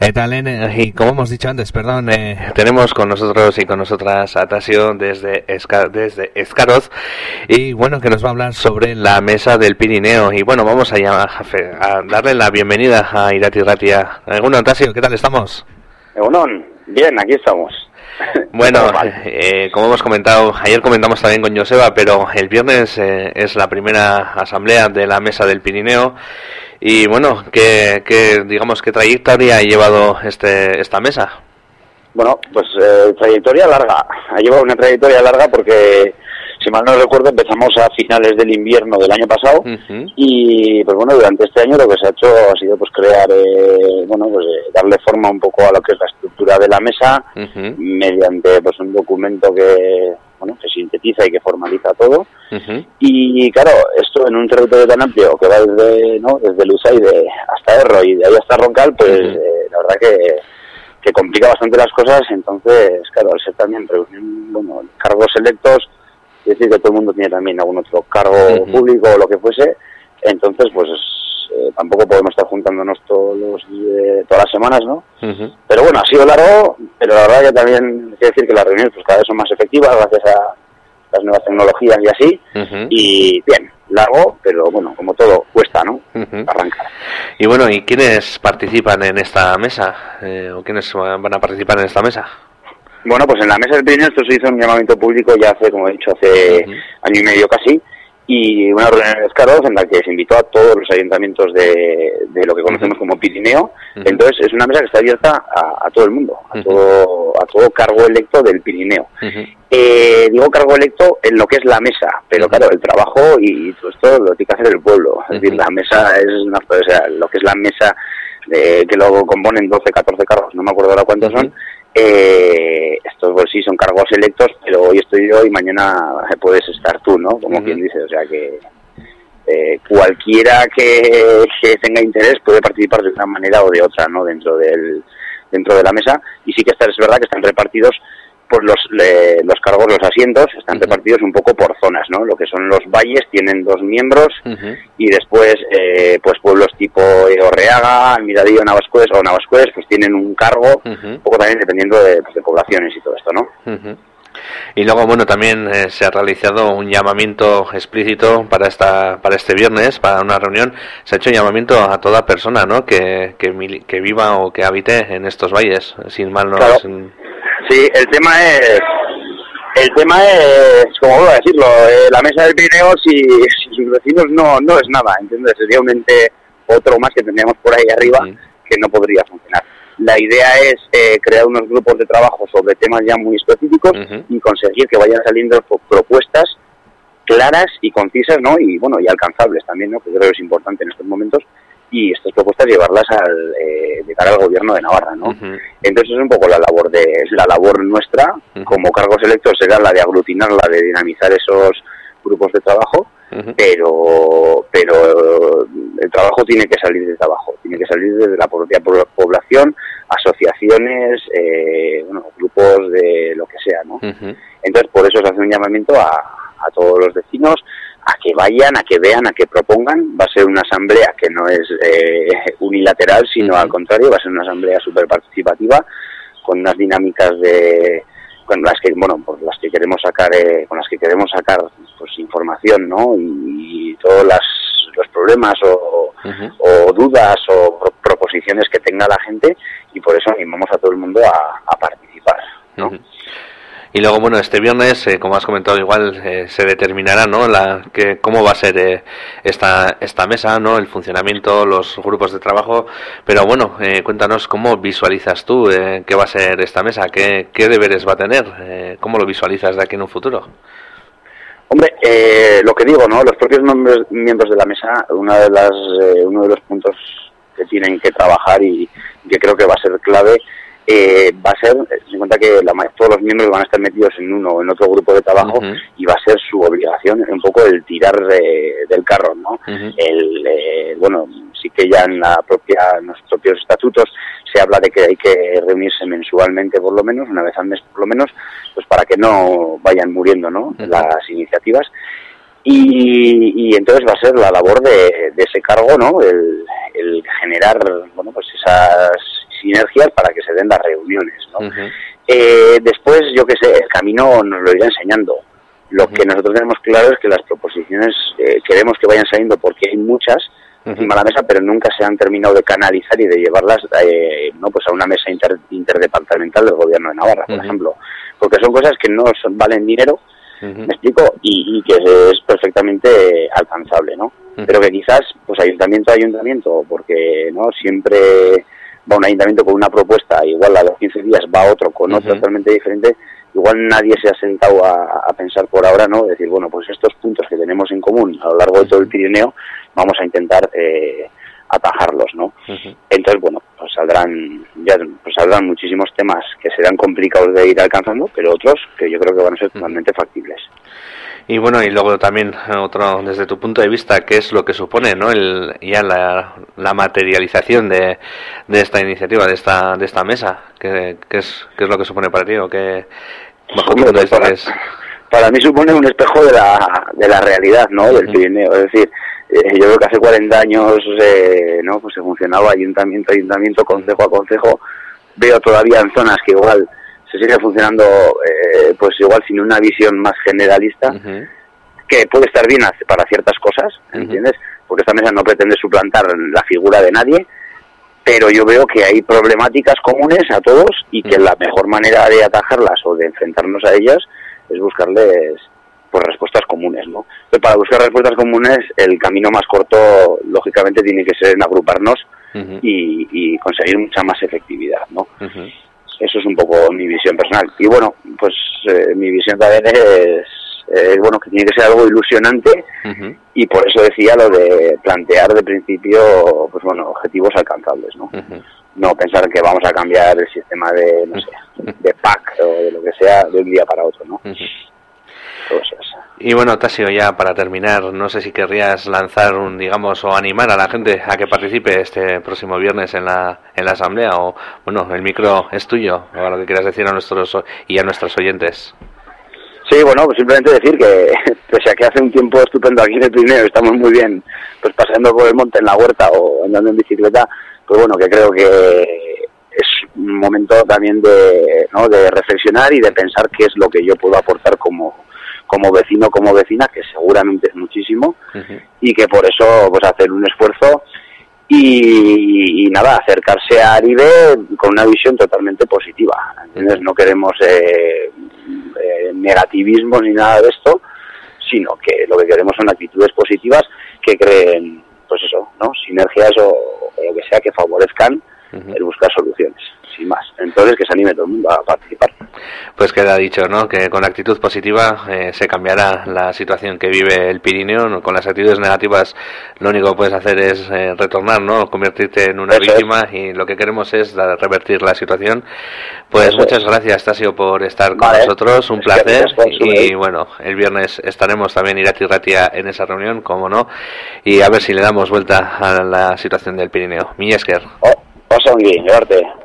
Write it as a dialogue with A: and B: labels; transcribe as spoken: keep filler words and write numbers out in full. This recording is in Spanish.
A: ¿Qué tal, Ene? Y como hemos dicho antes, perdón, eh, tenemos con nosotros y con nosotras a Tasio desde, Esca, desde Escaroz, y bueno, que nos va a hablar sobre la mesa del Pirineo. Y bueno, vamos a, llamar, a darle la bienvenida a Irati Ratia. Bueno, Tasio, ¿qué tal estamos?
B: Bueno, bien, aquí estamos.
A: Bueno, eh, como hemos comentado, ayer comentamos también con Joseba, pero el viernes eh, es la primera asamblea de la mesa del Pirineo. Y bueno, ¿qué, qué, digamos, qué trayectoria ha llevado este, esta mesa?
B: Bueno, pues eh, trayectoria larga. Ha llevado una trayectoria larga porque, si mal no recuerdo, empezamos a finales del invierno del año pasado. Uh-huh. Y pues bueno, durante este año lo que se ha hecho ha sido pues crear, eh, bueno, pues eh, darle forma un poco a lo que es la estructura de la mesa, uh-huh. mediante pues un documento que, bueno, que sintetiza y que formaliza todo. Uh-huh. Y claro, esto en un territorio tan amplio que va desde, ¿no?, desde Lusaide hasta Erro y de ahí hasta Roncal, pues uh-huh. eh, la verdad que, que complica bastante las cosas. Entonces, claro, al ser también reunión, bueno, cargos electos, es decir que todo el mundo tiene también algún otro cargo uh-huh. público o lo que fuese, entonces pues eh, tampoco podemos estar juntándonos todos los, eh, todas las semanas, ¿no? Uh-huh. Pero bueno, ha sido largo, pero la verdad que también hay que decir que las reuniones pues cada vez son más efectivas gracias a las nuevas tecnologías y así, uh-huh. y bien, largo, pero bueno, como todo, cuesta, ¿no? Uh-huh. Arrancar.
A: Y bueno, ¿y quiénes participan en esta mesa? Eh, ¿O quiénes van a participar en esta mesa?
B: Bueno, pues en la mesa del Pirineo esto se hizo un llamamiento público ya hace, como he dicho, hace uh-huh. año y medio casi, y una reunión en Escaroz en la que se invitó a todos los ayuntamientos de, de lo que conocemos uh-huh. como Pirineo. Uh-huh. Entonces es una mesa que está abierta a, a todo el mundo, a, uh-huh. todo, a todo cargo electo del Pirineo. Uh-huh. Eh, digo cargo electo en lo que es la mesa, pero uh-huh. claro, el trabajo y todo esto lo tiene que hacer el pueblo. Es uh-huh. decir, la mesa es una, o sea, lo que es la mesa eh, que lo componen doce, catorce cargos, no me acuerdo ahora cuántos uh-huh. son. Eh, estos pues sí son cargos electos, pero hoy estoy yo y mañana puedes estar tú, ¿no? Como uh-huh. quien dice, o sea que eh, cualquiera que, que tenga interés puede participar de una manera o de otra, ¿no? Dentro del dentro de la mesa. Y sí que está, es verdad que están repartidos por los le, los cargos, los asientos, están uh-huh. repartidos un poco por zonas, ¿no? Lo que son los valles tienen dos miembros uh-huh. y después eh, pues pueblos tipo eh, Orreaga, Almiradillo, Navascués o Navascués pues tienen un cargo, uh-huh. un poco también dependiendo de, pues, de poblaciones y todo esto, ¿no?
A: Uh-huh. Y luego, bueno, también eh, se ha realizado un llamamiento explícito para esta para este viernes, para una reunión. Se ha hecho un llamamiento a toda persona, ¿no?, que que, que viva o que habite en estos valles, sin mal no
B: claro.
A: es...
B: Sí, el tema es, el tema es, como voy a decirlo, eh, la mesa del Pirineo, si, si sus vecinos no no es nada, ¿entiendes? Sería un ente otro más que tendríamos por ahí arriba uh-huh. que no podría funcionar. La idea es eh, crear unos grupos de trabajo sobre temas ya muy específicos uh-huh. y conseguir que vayan saliendo propuestas claras y concisas, ¿no? Y bueno, y alcanzables también, ¿no? Que creo que es importante en estos momentos. Y estas propuestas llevarlas al, eh, de cara al gobierno de Navarra, ¿no? Uh-huh. Entonces es un poco la labor de la labor nuestra, uh-huh. como cargos electos será la de aglutinar, la de dinamizar esos grupos de trabajo, uh-huh. pero pero el trabajo tiene que salir desde abajo, tiene que salir desde la propia población, asociaciones, eh, bueno, grupos de lo que sea, ¿no? Uh-huh. Entonces por eso se hace un llamamiento a, a todos los vecinos, a que vayan, a que vean, a que propongan. Va a ser una asamblea que no es eh, unilateral, sino uh-huh. al contrario, va a ser una asamblea súper participativa, con unas dinámicas de con las que, bueno, por las que queremos sacar, eh, con las que queremos sacar pues información, ¿no? Y, y todos las, los problemas o, uh-huh. o dudas o pro- proposiciones que tenga la gente, y por eso animamos a todo el mundo a, a participar, ¿no? Uh-huh.
A: Y luego, bueno, este viernes, eh, como has comentado, igual eh, se determinará, ¿no?, la que cómo va a ser eh, esta esta mesa, ¿no?, el funcionamiento, los grupos de trabajo. Pero bueno, eh, cuéntanos cómo visualizas tú eh, qué va a ser esta mesa, qué, qué deberes va a tener, eh, cómo lo visualizas de aquí en un futuro.
B: Hombre, eh, lo que digo, ¿no?, los propios miembros, miembros de la mesa, una de las eh, uno de los puntos que tienen que trabajar y que creo que va a ser clave, Eh, va a ser, se en cuenta que la, todos los miembros van a estar metidos en uno o en otro grupo de trabajo uh-huh. y va a ser su obligación un poco el tirar de, del carro, ¿no? Uh-huh. El, eh, bueno, sí que ya en la propia, en los propios estatutos se habla de que hay que reunirse mensualmente por lo menos, una vez al mes por lo menos, pues para que no vayan muriendo, ¿no? Uh-huh. Las iniciativas. Y, y entonces va a ser la labor de, de ese cargo, ¿no? El, el generar, bueno, pues esas sinergias para que se den las reuniones, ¿no?
A: Uh-huh.
B: Eh, después, yo qué sé, el camino nos lo irá enseñando. Lo uh-huh. que nosotros tenemos claro es que las proposiciones eh, queremos que vayan saliendo porque hay muchas uh-huh. encima de la mesa, pero nunca se han terminado de canalizar y de llevarlas eh, no pues a una mesa inter, interdepartamental del Gobierno de Navarra, por uh-huh. ejemplo. Porque son cosas que no son, valen dinero, uh-huh. me explico, y, y que es perfectamente alcanzable, ¿no? Uh-huh. Pero que quizás, pues ayuntamiento a ayuntamiento, porque no siempre va un ayuntamiento con una propuesta, igual a los quince días va otro con uh-huh. otra totalmente diferente, igual nadie se ha sentado a, a pensar por ahora, ¿no? Decir, bueno, pues estos puntos que tenemos en común a lo largo de todo el Pirineo, vamos a intentar eh, atajarlos, ¿no? Uh-huh. Entonces, bueno, pues saldrán ya pues saldrán muchísimos temas que serán complicados de ir alcanzando, pero otros que yo creo que van a ser totalmente uh-huh. factibles.
A: Y bueno, y luego también otro, desde tu punto de vista, ¿qué es lo que supone, no, el ya la, la materialización de, de esta iniciativa, de esta de esta mesa? ¿Qué, qué es qué es lo que supone para ti o qué bajo tu punto de vista
B: para,
A: es?
B: Para mí supone un espejo de la de la realidad, ¿no? Del Pirineo, es decir, eh, yo creo que hace cuarenta años, eh, no, pues se funcionaba ayuntamiento a ayuntamiento, concejo a concejo. Veo todavía en zonas que igual se sigue funcionando, eh, pues igual sin una visión más generalista, uh-huh. que puede estar bien para ciertas cosas, ¿entiendes? Uh-huh. Porque esta mesa no pretende suplantar la figura de nadie, pero yo veo que hay problemáticas comunes a todos y que uh-huh. la mejor manera de atajarlas o de enfrentarnos a ellas es buscarles pues respuestas comunes, ¿no? Pero para buscar respuestas comunes el camino más corto, lógicamente, tiene que ser en agruparnos uh-huh. y, y conseguir mucha más efectividad, ¿no? Uh-huh. Eso es un poco mi visión personal. Y bueno, pues eh, mi visión también es, eh, bueno, que tiene que ser algo ilusionante uh-huh. y por eso decía lo de plantear de principio, pues bueno, objetivos alcanzables, ¿no? Uh-huh. No pensar que vamos a cambiar el sistema de, no sé, de P A C o de lo que sea de un día para otro, ¿no? Uh-huh.
A: Y bueno, Tasio, ya para terminar, no sé si querrías lanzar un, digamos, o animar a la gente a que participe este próximo viernes en la en la asamblea, o bueno, el micro es tuyo, o lo que quieras decir a nuestros y a nuestros oyentes.
B: Sí, bueno, pues simplemente decir que pese a que hace un tiempo estupendo aquí en el Pirineo, estamos muy bien pues paseando por el monte en la huerta o andando en bicicleta, pues bueno, que creo que es un momento también de, ¿no?, de reflexionar y de pensar qué es lo que yo puedo aportar como como vecino, como vecina, que seguramente es muchísimo, uh-huh. y que por eso pues hacer un esfuerzo y, y nada, acercarse a Aribe con una visión totalmente positiva, ¿entiendes? No queremos eh, eh, negativismo ni nada de esto, sino que lo que queremos son actitudes positivas que creen, pues eso, ¿no?, sinergias o, o lo que sea que favorezcan uh-huh. el buscar soluciones, sin más. Entonces, que se anime todo el mundo a participar.
A: Pues queda dicho, ¿no?, que con actitud positiva eh, se cambiará la situación que vive el Pirineo, ¿no? Con las actitudes negativas lo único que puedes hacer es eh, retornar, ¿no?, convertirte en una Eso víctima es. Y lo que queremos es la, revertir la situación. Pues Eso muchas es. gracias, Tasio, por estar con vale. nosotros, un es placer y, y bueno, el viernes estaremos también Irati y Ratia en esa reunión, como no, y a ver si le damos vuelta a la situación del Pirineo. Mi esker.
B: Oh, oso ongi, arte.